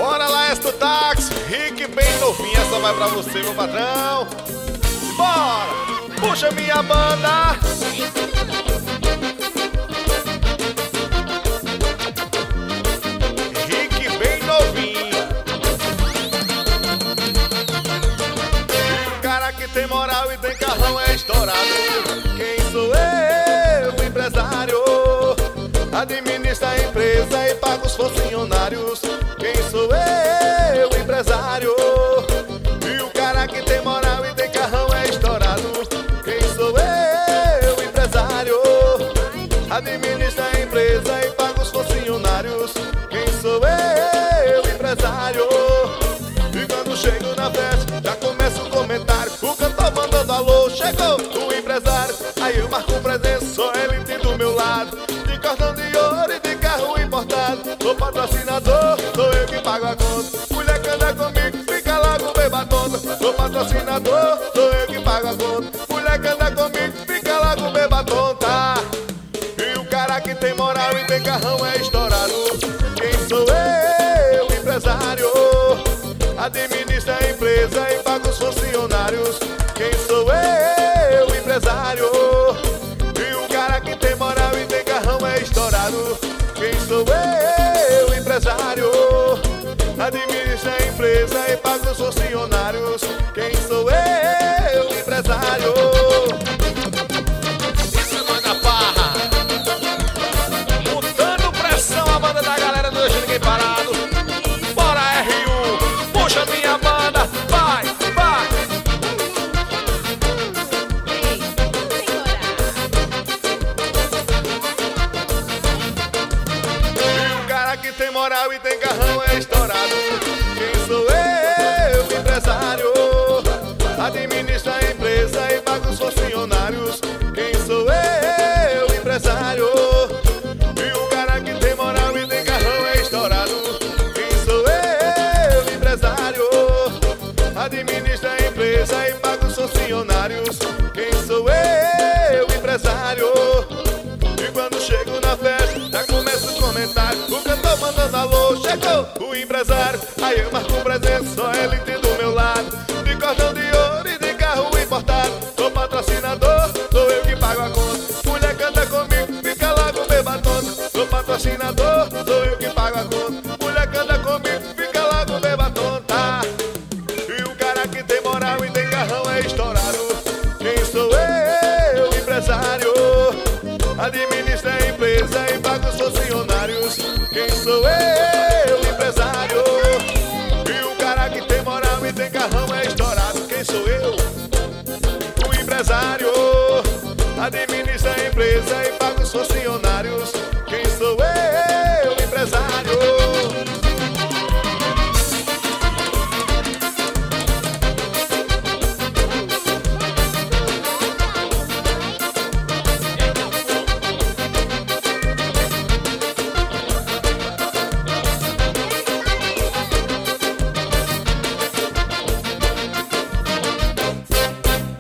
Bora lá, esta táxi, Rick bem novinha, essa vai pra você, meu patrão. Bora, puxa minha banda. Rick bem novinho. O cara que tem moral e tem carrão é estourado. Quem sou eu, o empresário? Administra a empresa e paga os funcionários. Quem sou eu, o empresário? E o cara que tem moral e tem carrão é estourado. Quem sou eu, o empresário? Administra a empresa e paga os funcionários. Quem sou eu, o empresário? E quando chego na festa já começa o comentário. O cantor mandando alô, chegou o empresário. Aí eu marco presença, só ele tem do meu lado. De cordão de ouro e de carro importado. Sou patrocinador, sou eu que pago a conta. Mulher que anda comigo, fica logo beba tonta. Sou patrocinador, sou eu que pago a conta. Mulher que anda comigo, fica logo beba tonta. E o cara que tem moral e tem carrão é estourado. Quem sou eu, empresário? Administra a empresa e paga os funcionários. Quem sou eu, empresário? E o cara que tem moral e tem carrão é estourado. Quem sou eu, empresário? Administra a empresa e paga os funcionários. Quem sou eu, empresário? Isso é manda farra. Botando pressão a banda da galera, não deixa ninguém parado. Bora R1, puxa minha banda, vai, vai. E o cara que tem moral e tem carrão é estourado. Quem sou eu, empresário? Administra a empresa e paga os funcionários. Quem sou eu, empresário? E o cara que tem moral e tem carrão é estourado. Quem sou eu, empresário? Administra a empresa e paga os funcionários. Quem sou eu, empresário? E quando chego na festa já começa o comentário. O cantor mandando alô, chegou o empresário. Aí eu marco presença, só ele tem do meu lado. De cordão de ouro e de carro importado. Sou patrocinador, sou eu que pago a conta. Mulher canta comigo, fica logo beba tonta. Sou patrocinador, sou eu que pago a conta. Mulher canta comigo, fica logo beba tonta. E o cara que tem moral e tem carrão é estourado. Quem sou eu, empresário? Administra a empresa e paga os funcionários. Quem sou eu, empresário? E o cara que tem moral e tem carrão é estourado. Quem sou eu, o empresário? Administra a empresa e paga os funcionários.